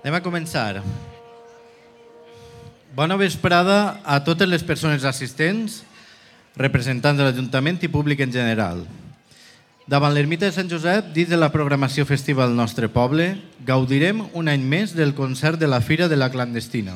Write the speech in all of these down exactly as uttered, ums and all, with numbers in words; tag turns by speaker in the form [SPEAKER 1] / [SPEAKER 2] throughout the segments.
[SPEAKER 1] Anem a començar. Bona vesprada a totes les persones assistents, representants de l'Ajuntament i públic en general. Davant l'Ermita de Sant Josep, dins de la programació festiva del nostre poble, gaudirem un any més del concert de la Fira de la Clandestina.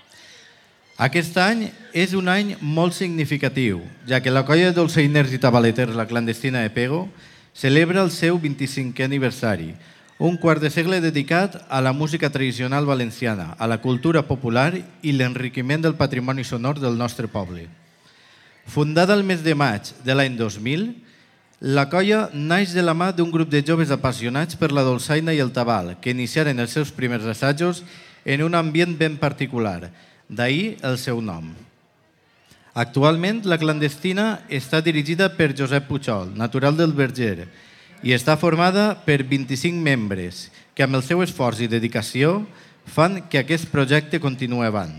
[SPEAKER 1] Aquest any és un any molt significatiu, ja que la colla de dolçainers i tabaleters La Clandestina de Pego celebra el seu vint-i-cinquè aniversari, un quart de segle dedicat a la música tradicional valenciana, a la cultura popular i l'enriquiment del patrimoni sonor del nostre poble. Fundada el mes de maig de l'any dos mil, la colla naix de la mà d'un grup de joves apassionats per la dolçaina i el tabal, que iniciaren els seus primers assajos en un ambient ben particular, d'ahir el seu nom. Actualment, la Clandestina està dirigida per Josep Puigol, natural del Verger, i està formada per vint-i-cinc membres que amb el seu esforç i dedicació fan que aquest projecte continuï avant.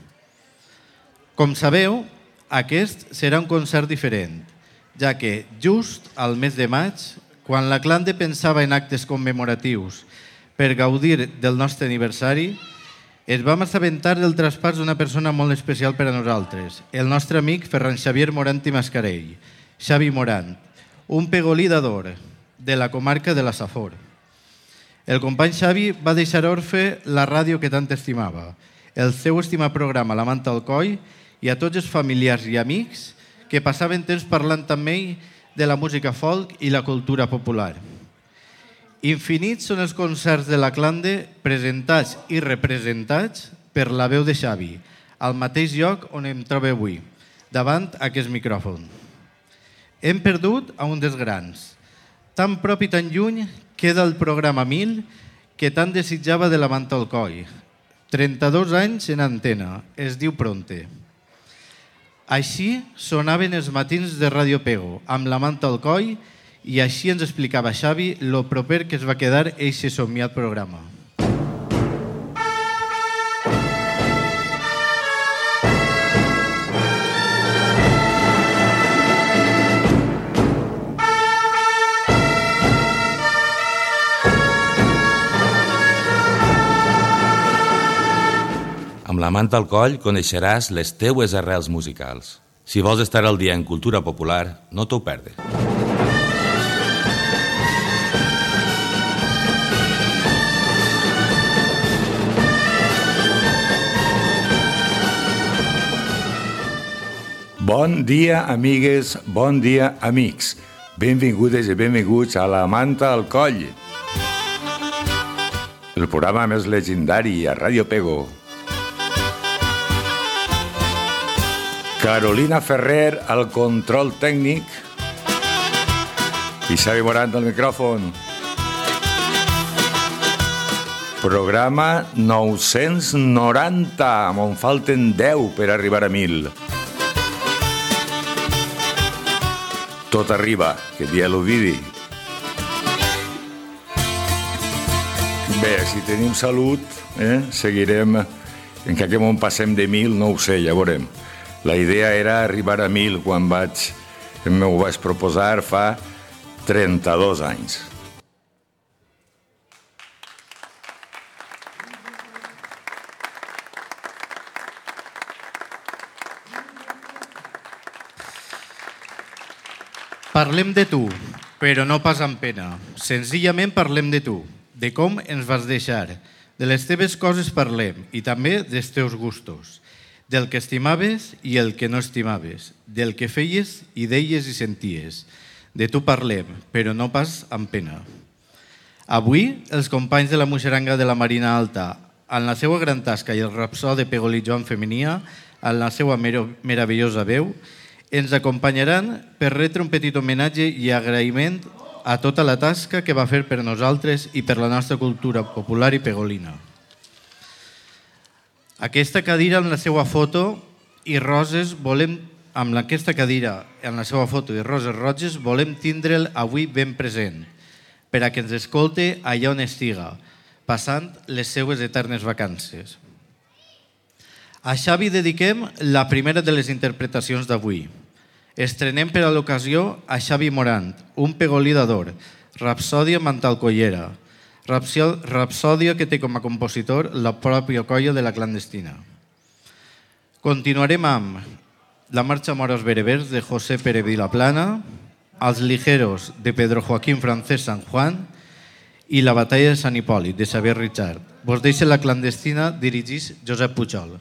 [SPEAKER 1] Com sabeu, aquest serà un concert diferent, ja que just al mes de maig, quan la Clande pensava en actes commemoratius per gaudir del nostre aniversari, ens vam assabentar del traspàs d'una persona molt especial per a nosaltres, el nostre amic Ferran Xavier Morant i Mascarell, Xavi Morant, un pegolí d'Ador, de la comarca de la Safor. El company Xavi va deixar orfe la ràdio que tant estimava, el seu estimat programa La Manta al Coll i a tots els familiars i amics que passaven temps parlant amb ell de la música folk i la cultura popular. Infinits són els concerts de la Clande presentats i representats per la veu de Xavi, al mateix lloc on em trobo avui, davant aquest micròfon. Hem perdut a un dels grans. Tan prop i tan lluny queda el programa mil que tant desitjava de La Manta al Coll. trenta-dos anys en antena, es diu Pronte. Així sonaven els matins de Ràdio Pego, amb La Manta al Coll, i així ens explicava Xavi lo proper que es va quedar eixe somiat programa.
[SPEAKER 2] Amb La Manta al Coll coneixeràs les teues arrels musicals. Si vols estar al dia en cultura popular, no t'ho perdes.
[SPEAKER 3] Bon dia, amigues, bon dia, amics. Benvingudes i benvinguts a La Manta al Coll, el programa més legendari a Ràdio Pego. Carolina Ferrer al control tècnic i Xavi Morant al micròfon. Programa nou-cents noranta, on falten deu per arribar a mil. Tot arriba, que dia l'ovidi. Bé, si tenim salut, eh, seguirem. En que aquest moment passem de mil, no ho sé, ja veurem. La idea era arribar a mil quan vaig, m'ho vaig proposar fa trenta-dos anys.
[SPEAKER 1] Parlem de tu, però no pas amb pena. Senzillament parlem de tu, de com ens vas deixar. De les teves coses parlem i també dels teus gustos. Del que estimaves i el que no estimaves, del que feies i deies i senties. De tu parlem, però no pas amb pena. Avui, els companys de la Muixeranga de la Marina Alta, en la seva gran tasca i el rapsó de Pegolí Joan Femenia, en la seva meravellosa veu, ens acompanyaran per retre un petit homenatge i agraïment a tota la tasca que va fer per nosaltres i per la nostra cultura popular i pegolina. Aquesta cadira en la seva foto i roses volem, amb aquesta cadira en la seva foto i roses roges volem tindre'l avui ben present, per a que ens escolte allà on estiga, passant les seues eternes vacances. A Xavi dediquem la primera de les interpretacions d'avui. Estrenem per a l'ocasió a Xavi Morant, un pegolí d'Ador, Rapsòdia Mantalcollera, rapsòdia que té com a compositor la pròpia colla de la clandestina. Continuarem amb La marxa moros berebers de José Pere Vilaplana, Els ligeros de Pedro Joaquín Francés San Juan i La batalla de Sant Hipòlit de Xavier Richard. Vos deixa la clandestina, dirigís Josep Pujol.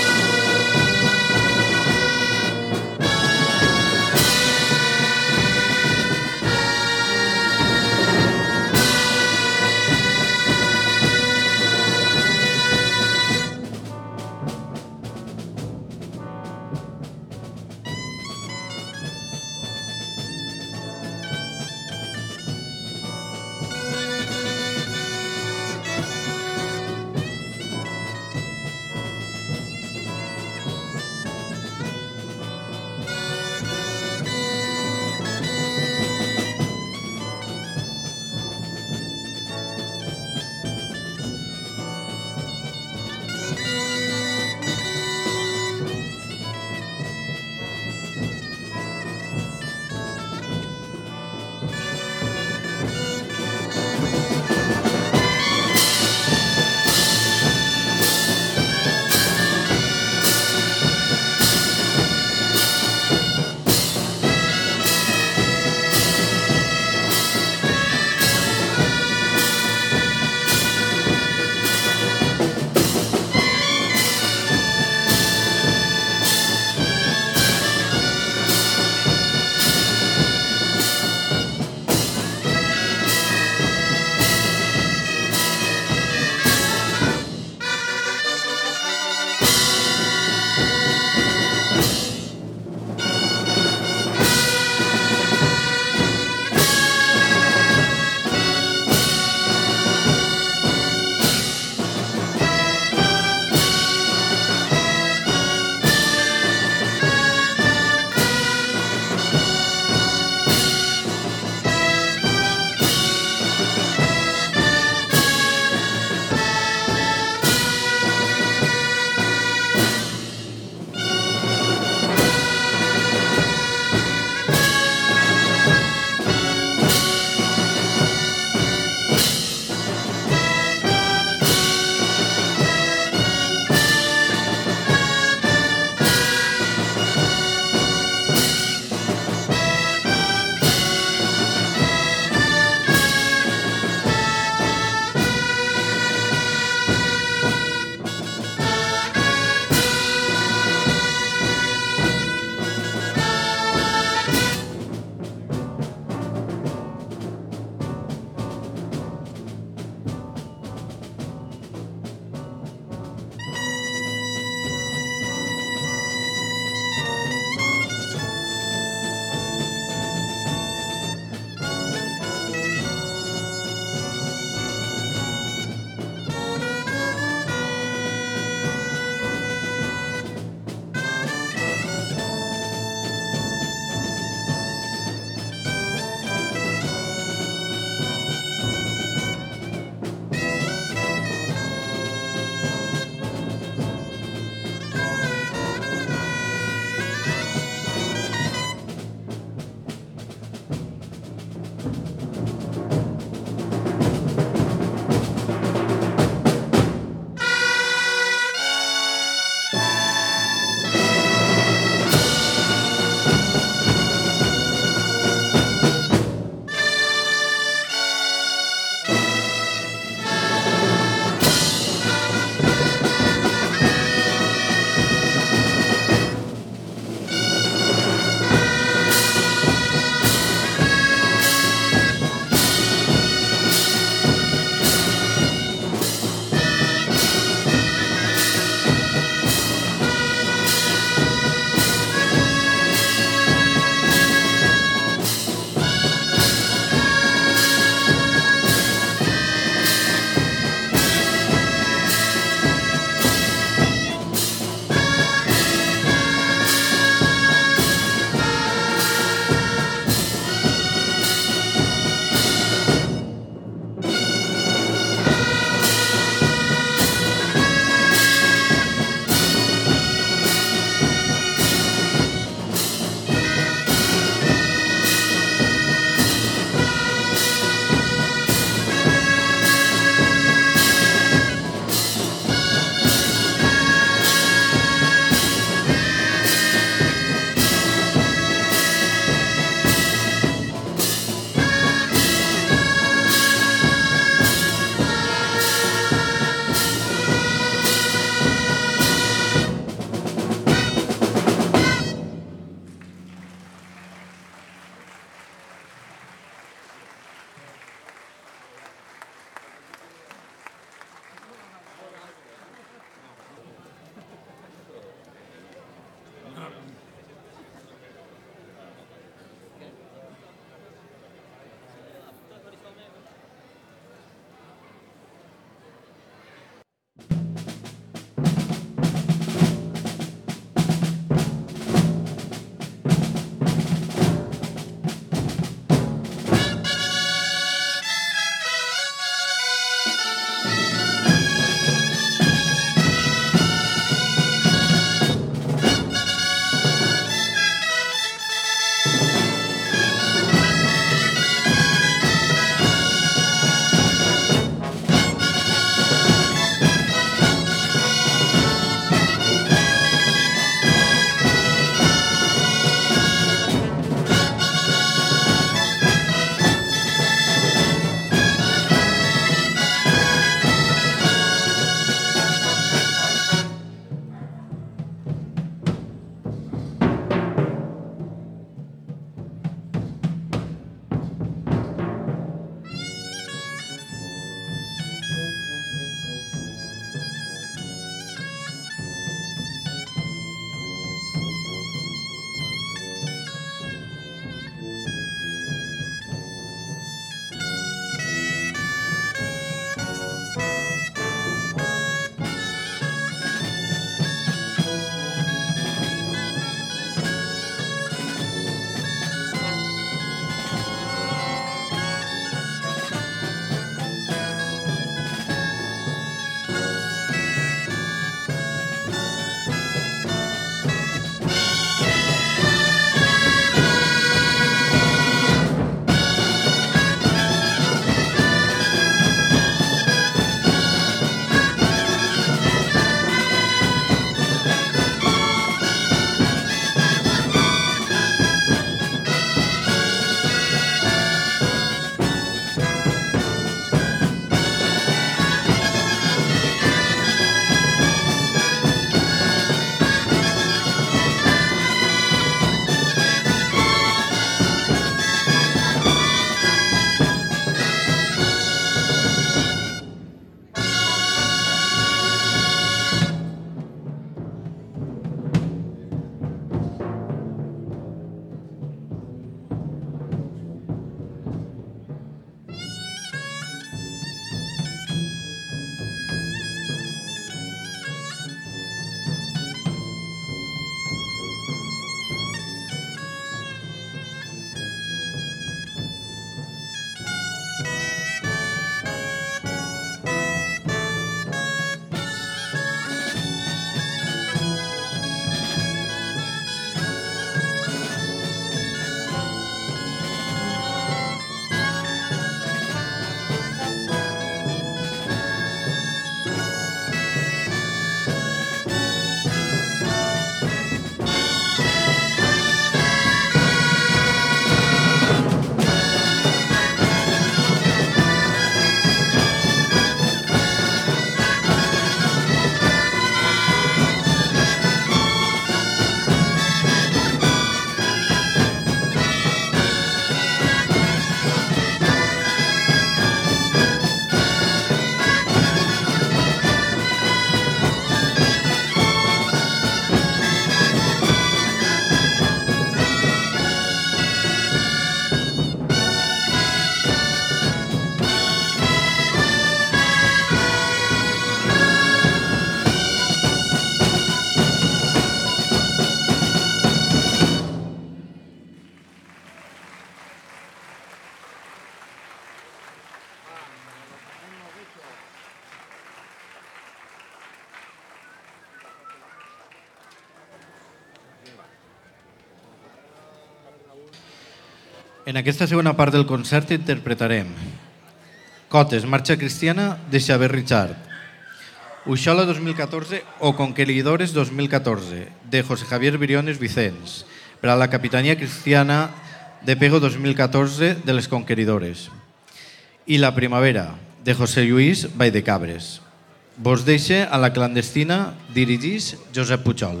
[SPEAKER 1] En aquesta segona part del concert interpretarem Cotes, marxa cristiana de Xavier Richard, Uixola dos mil catorze o Conqueridores dos mil catorze de José Javier Briones Vicens per a la Capitanía Cristiana de Pego dos mil catorze de les Conqueridores i La Primavera de José Lluís Valldecabres. Vos deixe a la clandestina, dirigís Josep Pujol.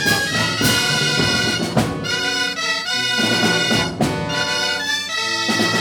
[SPEAKER 4] Thank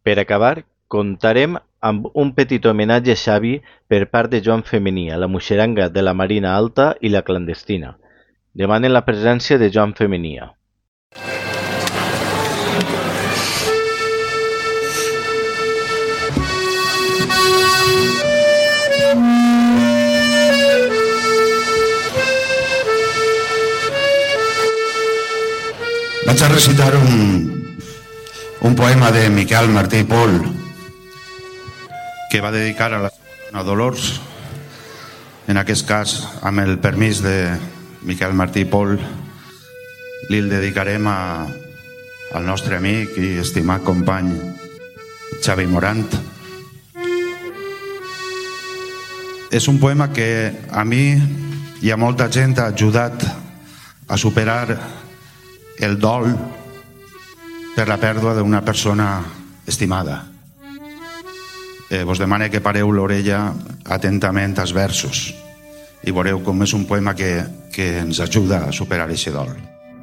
[SPEAKER 4] Per acabar, comptarem amb un petit homenatge a Xavi per part de Joan Femení a la Muixeranga de la Marina Alta i la Clandestina. Demanen la presència de Joan Femení.
[SPEAKER 5] Vaig a recitar un, un poema de Miquel Martí i Pol que va dedicar a la senyora Dolors. En aquest cas, amb el permís de Miquel Martí i Pol, li'l dedicarem a, al nostre amic i estimat company Xavi Morant. És un poema que a mi i a molta gent ha ajudat a superar el dol per la pèrdua d'una persona estimada. Eh, vos demane que pareu l'orella atentament als versos i veureu com és un poema que, que ens ajuda a superar aquest dol.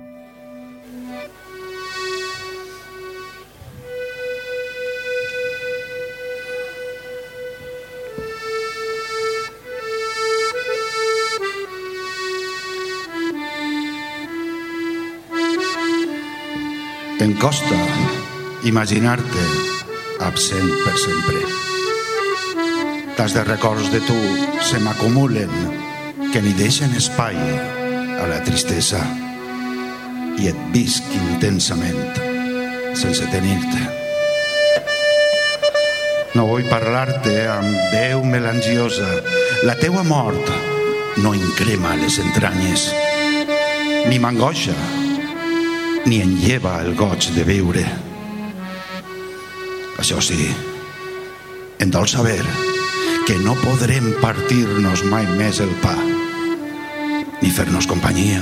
[SPEAKER 5] Em costa imaginar-te absent per sempre. Tas de records de tu se m'acumulen que ni deixen espai a la tristesa i et visc intensament sense tenir-te. No vull parlar-te amb veu melangiosa. La teua mort no em crema les entranyes, ni m'angoixa ni en lleva el goig de viure. Això sí, em dol saber que no podrem partir-nos mai més el pa, ni fer-nos companyia.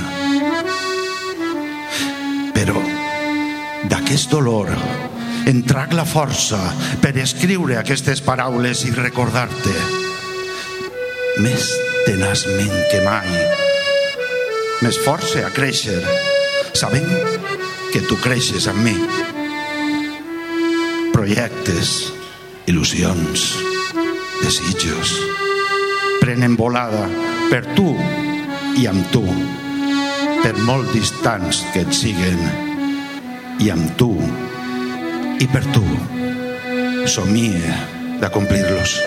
[SPEAKER 5] Però d'aquest dolor en trac la força per escriure aquestes paraules i recordar-te més tenaçment que mai. M'esforce a créixer sabent que tu creixes amb mi. Projectes, il·lusions, desitjos prenen volada per tu i amb tu, per molt distants que et siguen, i amb tu i per tu somie d'acomplir-los.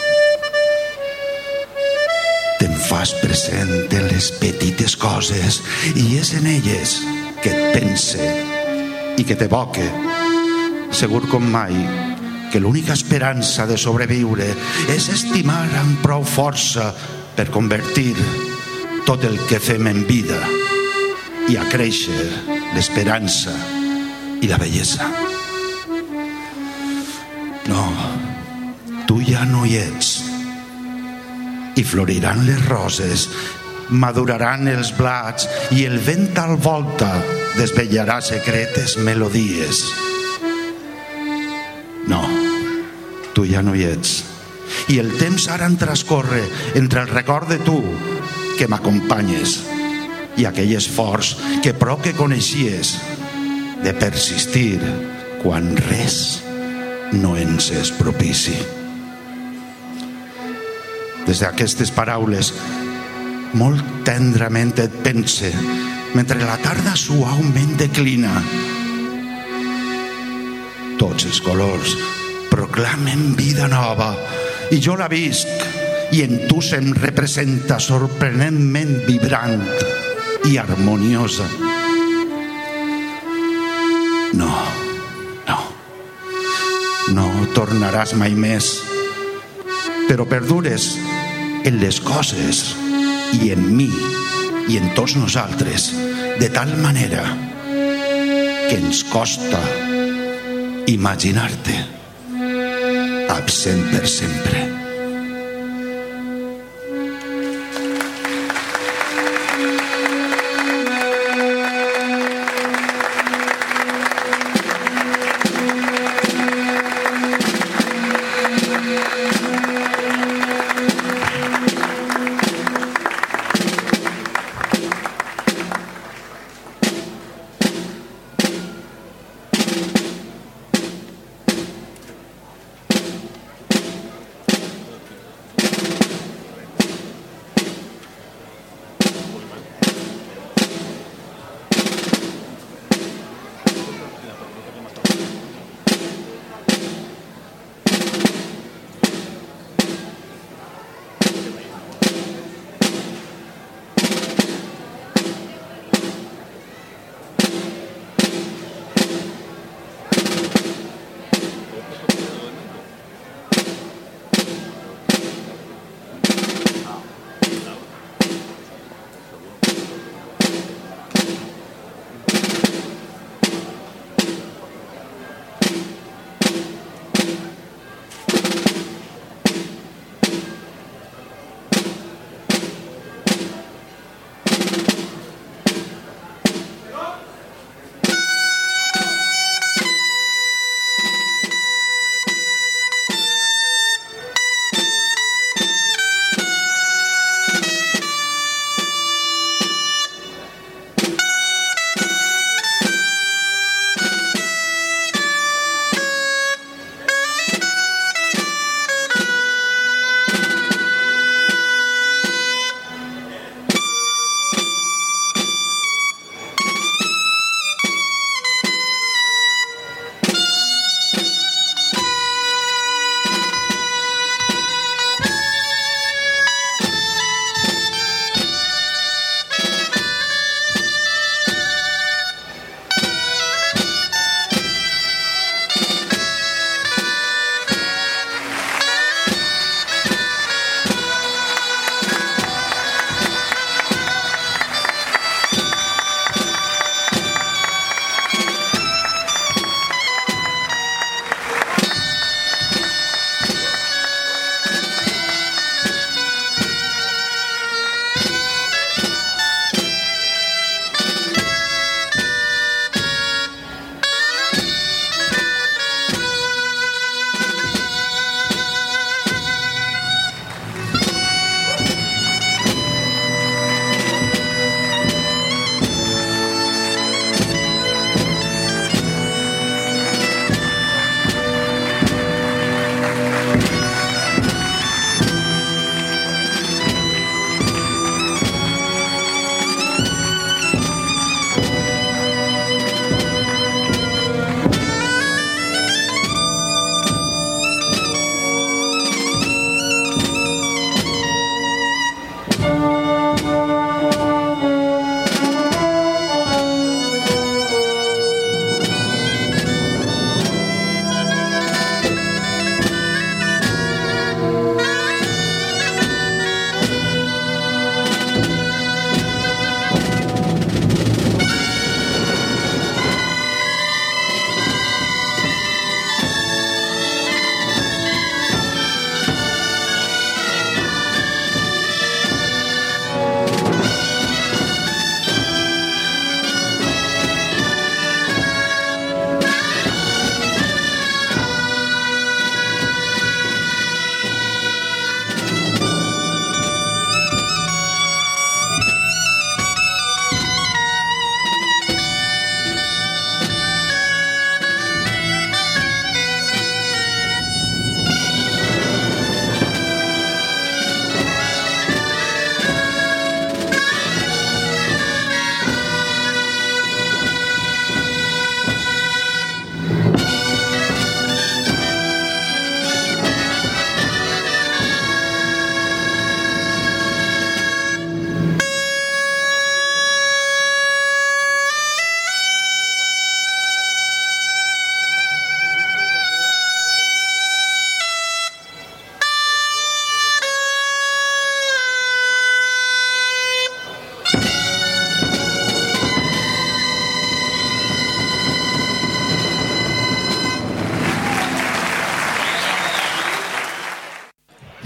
[SPEAKER 5] Te'n fas present en les petites coses i és en elles que et pense i que t'evoque, segur com mai que l'única esperança de sobreviure és estimar amb prou força per convertir tot el que fem en vida i a créixer l'esperança i la bellesa. No, tu ja no hi ets i floriran les roses, maduraran els blats i el vent al volta desvetllarà secretes melodies. No, tu ja no hi ets i el temps ara en transcorre entre el record de tu que m'acompanyes i aquell esforç que prou que coneixies de persistir quan res no ens és propici. Des d'aquestes paraules molt tendrament et pense mentre la tarda suaument declina. Tots els colors proclamen vida nova i jo la visc i en tu se'm representa sorprenentment vibrant i harmoniosa. No, no, no tornaràs mai més, però perdures en les coses i en mi i en tots nosaltres de tal manera que ens costa imaginar-te absent per sempre.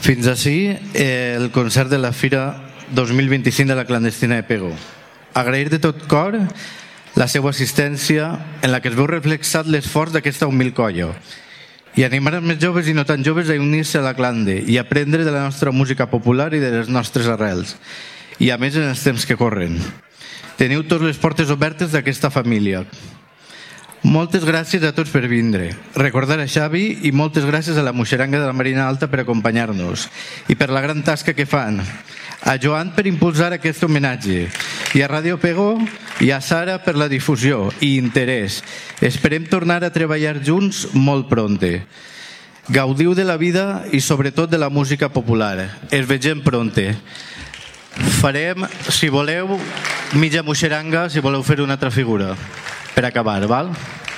[SPEAKER 1] Fins ací eh, el concert de la Fira dos mil vint-i-cinc de la clandestina de Pego. Agrair de tot cor la seva assistència en la que es veu reflexat l'esforç d'aquesta humil colla i animar els més joves i no tan joves a unir-se a la clande i aprendre de la nostra música popular i de les nostres arrels, i a més en els temps que corren. Teniu tots les portes obertes d'aquesta família. Moltes gràcies a tots per vindre. Recordar a Xavi i moltes gràcies a la Muixeranga de la Marina Alta per acompanyar-nos i per la gran tasca que fan. A Joan per impulsar aquest homenatge i a Ràdio Pego i a Sara per la difusió i interès. Esperem tornar a treballar junts molt pronte. Gaudiu de la vida i sobretot de la música popular. Es vegem pronte. Farem, si voleu, mitja Muixeranga, si voleu fer una altra figura per acabar, val?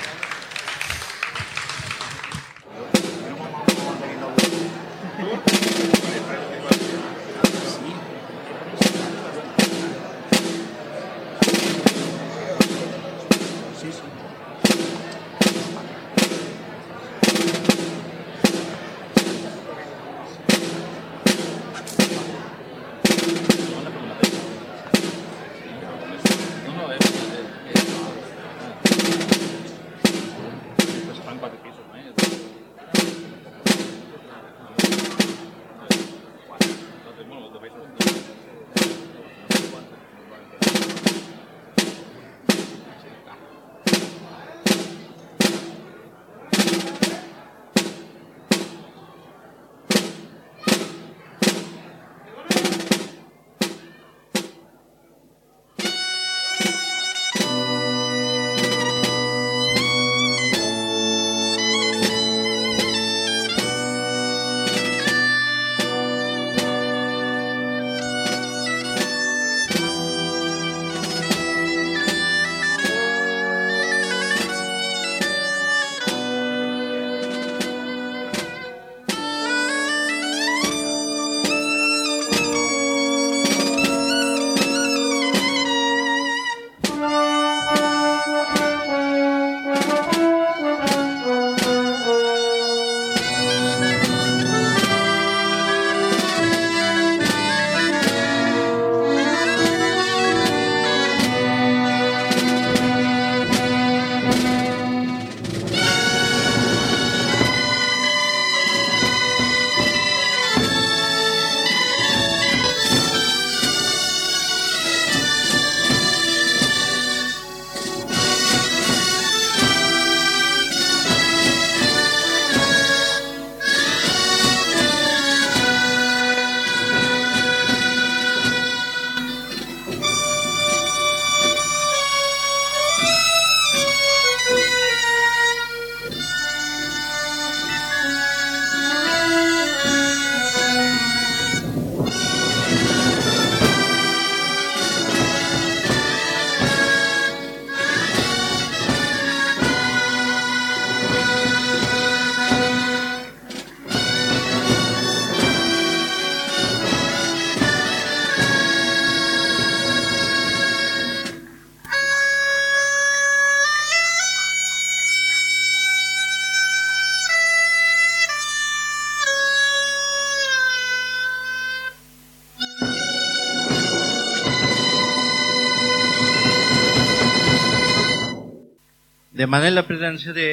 [SPEAKER 1] Demanem la presència de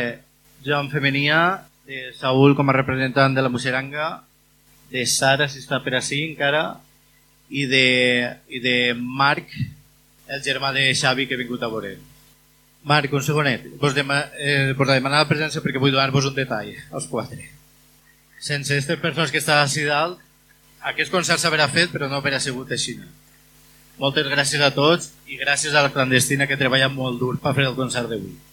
[SPEAKER 1] Joan Femenia, de Saúl com a representant de la Muixeranga, de Sara, si està per ací encara, i de, i de Marc, el germà de Xavi, que ha vingut a veure. Marc, un segonet. Vos, dema, eh, vos demanar la presència perquè vull donar-vos un detall, als quatre. Sense aquestes persones que estan ací dalt, aquest concert s'haurà fet, però no haurà sigut així. Moltes gràcies a tots i gràcies a la clandestina que ha treballat molt dur per fer el concert d'avui.